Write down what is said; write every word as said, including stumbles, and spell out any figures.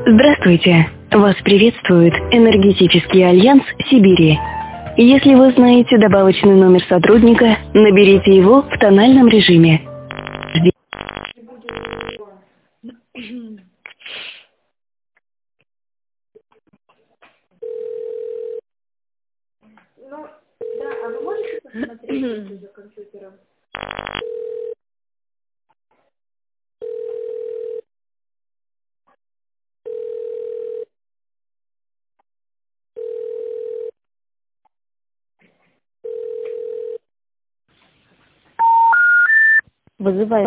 Здравствуйте! Вас приветствует Энергетический альянс Сибири. Если вы знаете добавочный номер сотрудника, наберите его в тональном режиме. Ну, да, а вы можете посмотреть за компьютером? Вызываю.